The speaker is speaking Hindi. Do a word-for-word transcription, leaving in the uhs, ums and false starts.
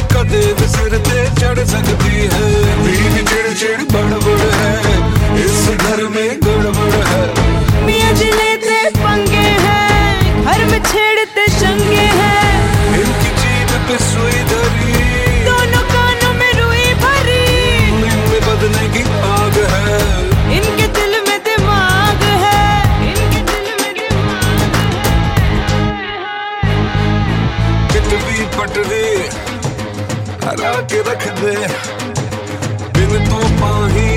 कदे भी सिर ते चढ़ सकती है। बीवी चिड़-चिड़ बड़बड़ है, इस घर में गड़बड़ है। मियां जी लेते पंगे हैं, घर में छेड़ते चंगे हैं। इनकी जीभ पे सुई धरी, दोनों कानों में रुई भरी। इनमें बदले की आग है, इनके दिल में दिमाग है, इनके दिल में दिमाग है। चिटवी पटरी हरा के रख दे, बिन तो पाही